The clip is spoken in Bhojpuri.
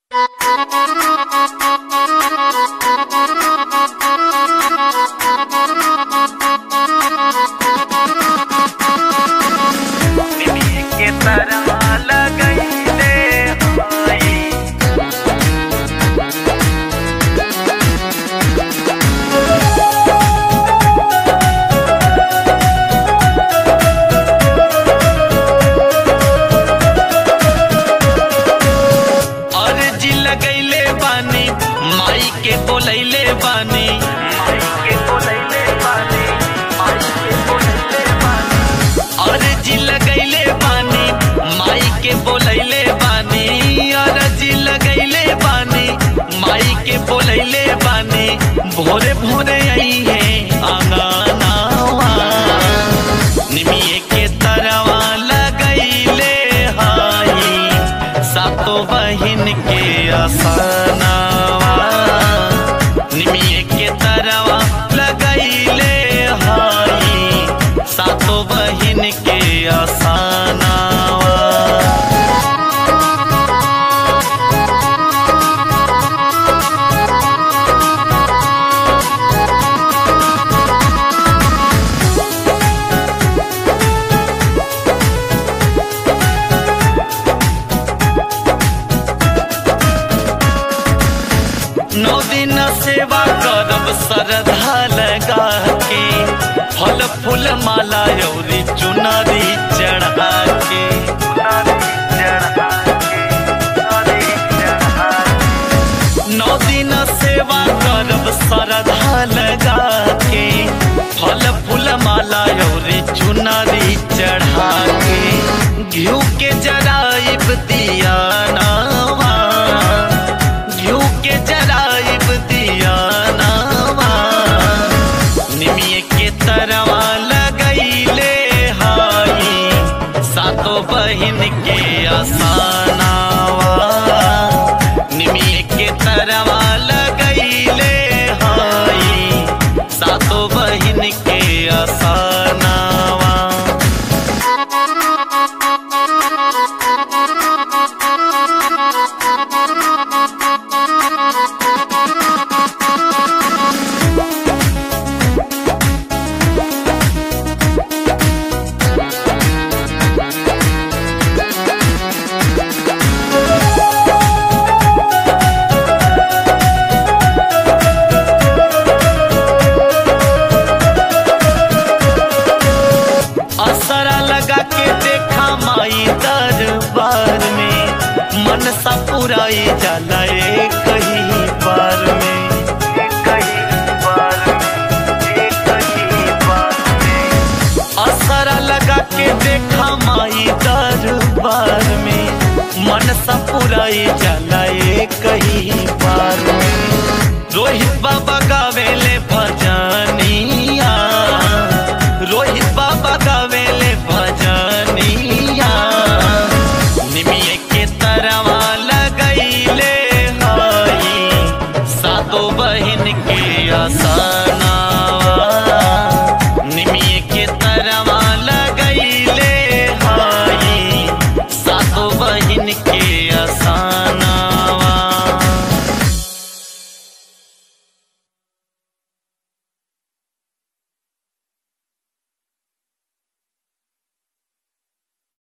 भोरे भोरे आई है आंगनावा निमिये के तरवा लगैले हाई सातो बहिन के आसनावा निमिये के तरवा लगैले हाई सातो बहिन के आसनावा। नौ दिन सेवा करब श्रद्धा लगा के फल फूल माला अउरी चुनरी चढ़ा के नौ दिन सेवा करब श्रद्धा लगा के फल फूल माला अउरी चुनरी चढ़ा के घिउ के जराइब दिया नावा घिउ के जराइब दिया नावा निमिये के तरवा लगैले हाई सातो बहिन के आसनावा निमिये के तरवा लगैले हाई सातो बहिन के आसनावा। असरा लगा के देखा माई दरबार में मनसा पुराई जाला कहीं बार में असरा लगा के देखा माई दरबार में मनसा पुराई जाला कहीं बार में रोहित बाबा गावेले